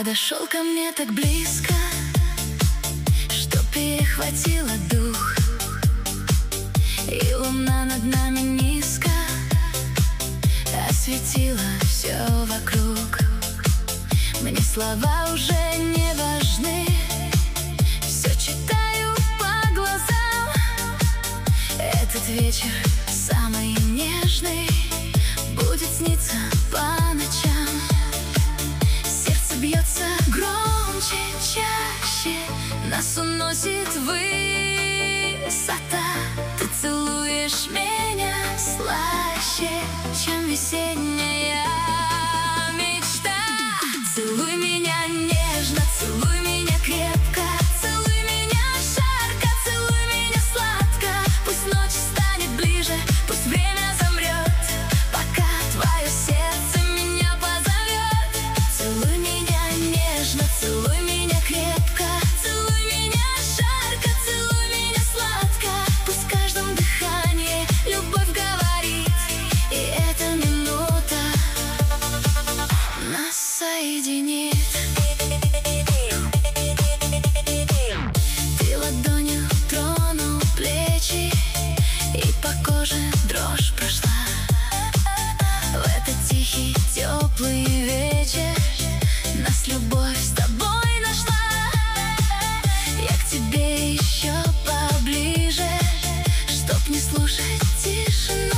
Подошел ко мне так близко, что перехватило дух, и луна над нами низко осветила все вокруг. Мне слова уже не важны, все читаю по глазам. Этот вечер самый нежный будет сниться по ночам. Сердце бьется громче, чаще, нас уносит высота. Ты целуешь меня слаще, чем весенняя мечта. Целуй меня нежно, целуй меня крепко, целуй меня жарко, целуй меня сладко. Пусть ночь станет ближе, пусть время замрет, пока твое сердце меня позовет. Целуй меня нежно, целуй меня крепко, целуй меня жарко, целуй меня сладко. Пусть в каждом дыхании любовь говорит, и эта минута нас соединит. Ты ладонью тронул плечи, и по коже дрожь прошла. В этот тихий, теплый вечер нас любовь с тобой нашла. Я к тебе еще поближе, чтоб не слушать тишину.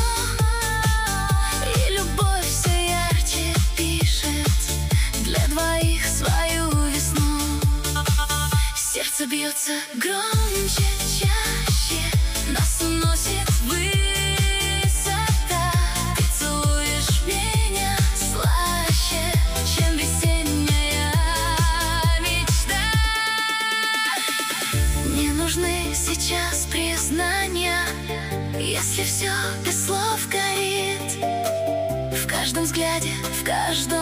И любовь все ярче пишет для двоих свою весну. Сердце бьется громче, чаще, нас уносит высота. Ты целуешь меня слаще, чем весенняя мечта. Не нужны сейчас признания, если все без слов горит. В каждом взгляде, в каждом